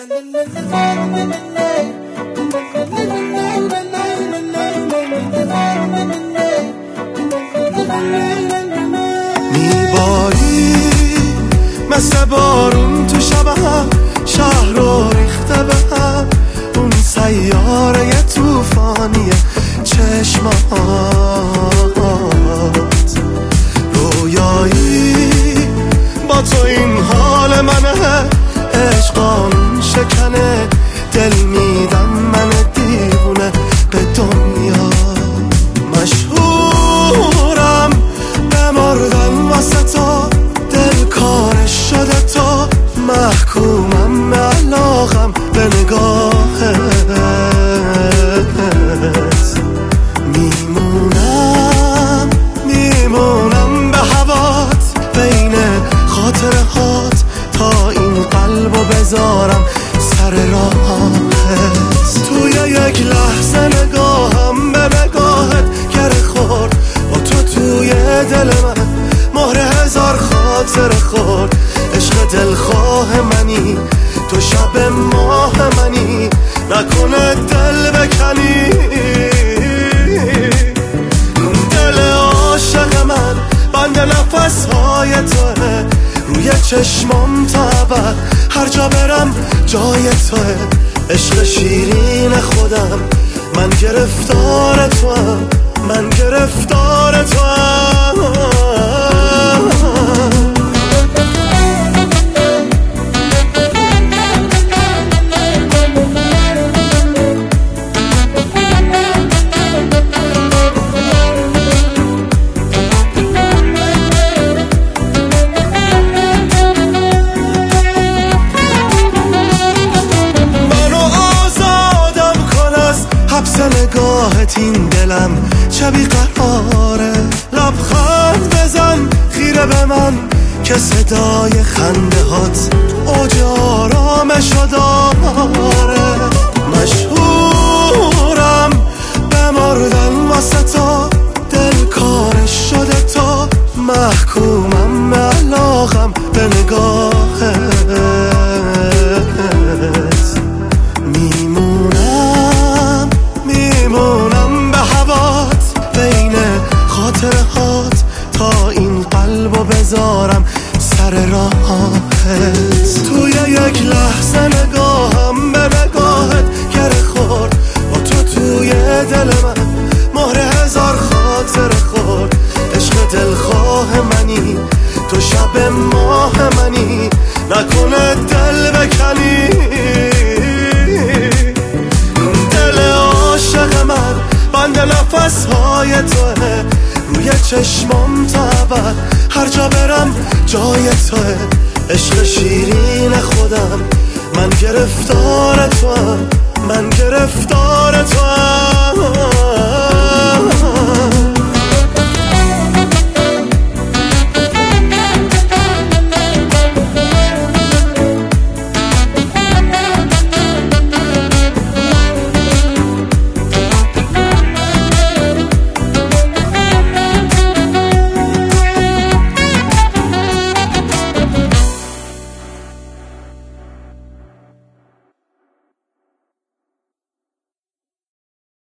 میباری مثل بارون تو شبم، شهر رو ریخته به هم، اون سیاره توفانی چشمات. رویایی با تو این حال منه، عشقان شکنه، دل میدم من دیوونه به دنیا. مشهورم بمردن واسه تو، دل کارش شده تو، محکومم به علاقم به نگاهت. میمونم به هوات، بین خاطره هات، تا این قلبو بذارم سر راهت. توی یک لحظه نگاهم به نگاهت گره خورد، با تو توی دل من مهر هزار خاطره خورد. عشق دلخواه منی تو، شب ماه منی، نکنه دل بکنی. دل عاشق من بند نفس های توه، روی چشمام تا ابد هر جا برم جای توه. عشق شیرین خودم، من گرفتار توام، من گرفتار توام. نگاهت این دلم چه بیقراره، لبخند بزن خیره به من که صدای خنده هات اوج آرامشو داره. مشهورم بمردن واسه تو، دل کارش شده تو، محکومم به علاقم به نگاهت. میمونم به هوات، بین خاطره هات، تا این قلبو بذارم سر راهت. توی یک لحظه نگاهم به نگاهت گره خورد، با تو توی دل من مهر هزار خاطره خورد. عشق دلخواه منی تو، شب ماه منی، نکنه دل بکنی. بند نفس های توه، روی چشمام تا ابد هر جا برم جای توه. عشق شیرین خودم، من گرفتار توام، من گرفتار توام.